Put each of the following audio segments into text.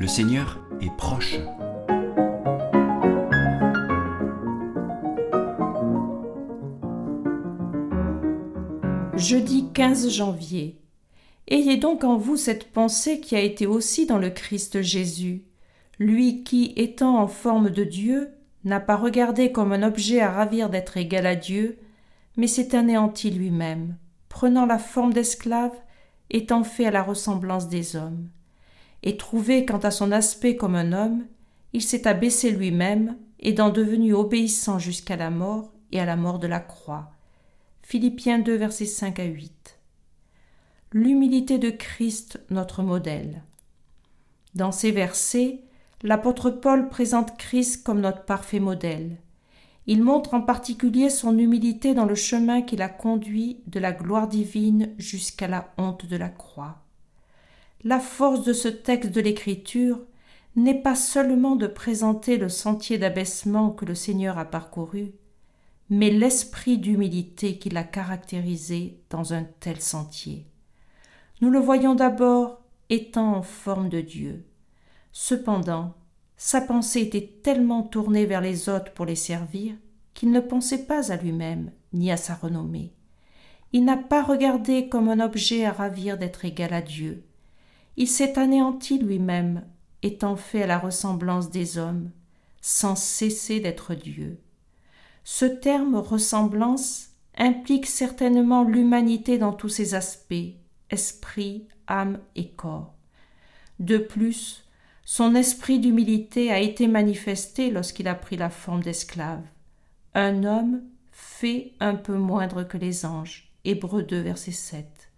Le Seigneur est proche. Jeudi 15 janvier. Ayez donc en vous cette pensée qui a été aussi dans le Christ Jésus, lui qui, étant en forme de Dieu, n'a pas regardé comme un objet à ravir d'être égal à Dieu, mais s'est anéanti lui-même, prenant la forme d'esclave, étant fait à la ressemblance des hommes. Et trouvé quant à son aspect comme un homme, il s'est abaissé lui-même, étant devenu obéissant jusqu'à la mort et à la mort de la croix. Philippiens 2, versets 5 à 8. L'humilité de Christ, notre modèle. Dans ces versets, l'apôtre Paul présente Christ comme notre parfait modèle. Il montre en particulier son humilité dans le chemin qui l'a conduit de la gloire divine jusqu'à la honte de la croix. La force de ce texte de l'Écriture n'est pas seulement de présenter le sentier d'abaissement que le Seigneur a parcouru, mais l'esprit d'humilité qui l'a caractérisé dans un tel sentier. Nous le voyons d'abord étant en forme de Dieu. Cependant, sa pensée était tellement tournée vers les autres pour les servir qu'il ne pensait pas à lui-même ni à sa renommée. Il n'a pas regardé comme un objet à ravir d'être égal à Dieu. Il s'est anéanti lui-même, étant fait à la ressemblance des hommes, sans cesser d'être Dieu. Ce terme « ressemblance » implique certainement l'humanité dans tous ses aspects, esprit, âme et corps. De plus, son esprit d'humilité a été manifesté lorsqu'il a pris la forme d'esclave. Un homme fait un peu moindre que les anges. Hébreux 2, verset 7.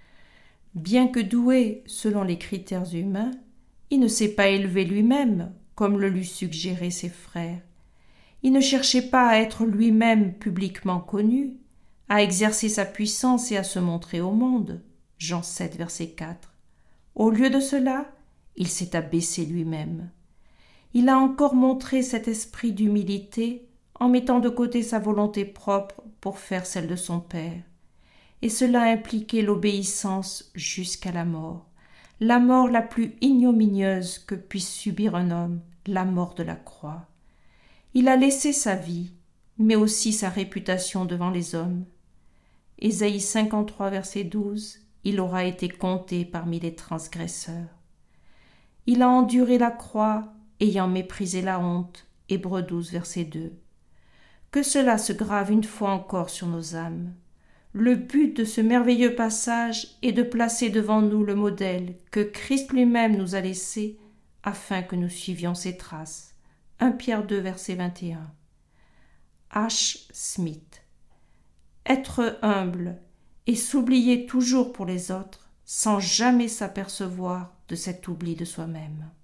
Bien que doué selon les critères humains, il ne s'est pas élevé lui-même, comme le lui suggéraient ses frères. Il ne cherchait pas à être lui-même publiquement connu, à exercer sa puissance et à se montrer au monde. Jean 7, verset 4. Au lieu de cela, il s'est abaissé lui-même. Il a encore montré cet esprit d'humilité en mettant de côté sa volonté propre pour faire celle de son Père. Et cela a impliqué l'obéissance jusqu'à la mort la plus ignominieuse que puisse subir un homme, la mort de la croix. Il a laissé sa vie, mais aussi sa réputation devant les hommes. Ésaïe 53, verset 12, il aura été compté parmi les transgresseurs. Il a enduré la croix, ayant méprisé la honte. Hébreux 12, verset 2. Que cela se grave une fois encore sur nos âmes. Le but de ce merveilleux passage est de placer devant nous le modèle que Christ lui-même nous a laissé afin que nous suivions ses traces. 1 Pierre 2, verset 21. H. Smith. Être humble et s'oublier toujours pour les autres sans jamais s'apercevoir de cet oubli de soi-même.